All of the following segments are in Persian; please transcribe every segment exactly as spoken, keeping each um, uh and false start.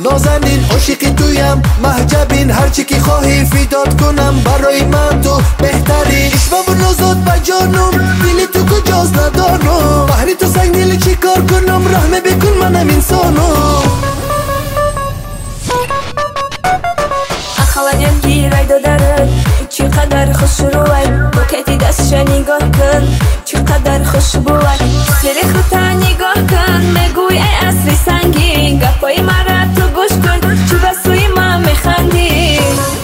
نازنین عاشقی تویم محجبین، هرچی که خواهی فیدات کنم، برای من تو بهترین. عشق و نازات و جانم، دلی تو کجاست ندانم، بحری تو سنگ دلی چی کار کنم، رحمه بکن منم انسانم. Akhalanam girayda darad چقدر خوش روی بوکتی دستش نگاه کن چقدر خوش بوی سری خطا نگاه کن میگوی ای اصلی سنگین گپای مرا تو گوش کن چو به سوی ما میخندی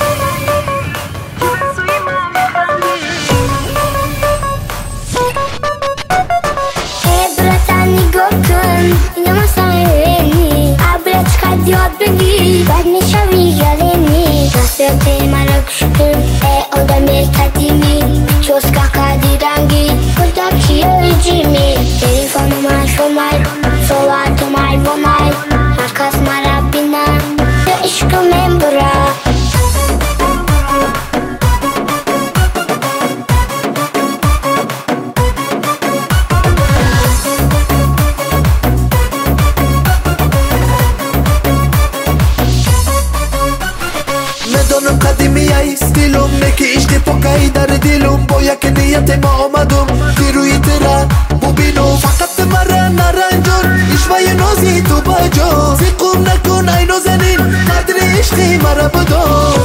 عبرتا نگاه کن اینو مسایرینی عبرت قد یاد بگی بد نشوی یالینی نصیحت مرا گوش کن ای آدم قدیمی جز کاکادی رنگی کدام کیه جیمی تلفن من شمال صحبت مای و مای مرکز مرا بینا عشق من برا ندانم قدیمی ای ستیلم میکی اشتی پاکایی در دیلم با یک نیت ما آمدم که روی تیره ببینم فقط مرا نرنجان اشوه نازی تو بجا زیقم نکن ای نازنین قدر عشقی مرا بدان.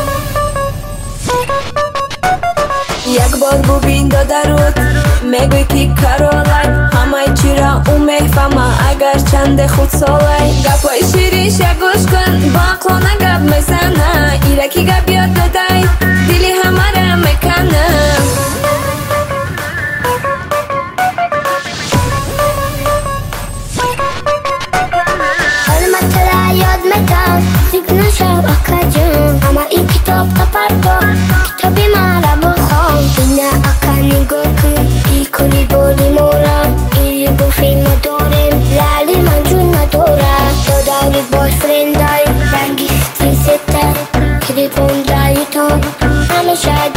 یک بار ببین دادرود میگوی که کارولای همه چی را او میفهمه اگر چند خود سالای گپای شیرینش گوش کن با عقلانه گپ میزنه ایره که گپ یاد دادای دلی همه را میکنه حالم ترا یاد میدم دیگ نشو آقا جون اما این کتاب تپرکو کتابی مرا بخوام اینه آقا نگاه کن ای کلی بولی مورا ای بو فیلم داریم لالی من جون نداره داداری باش فرندای رنگی ستری سته کلی پوندایی تو همیشه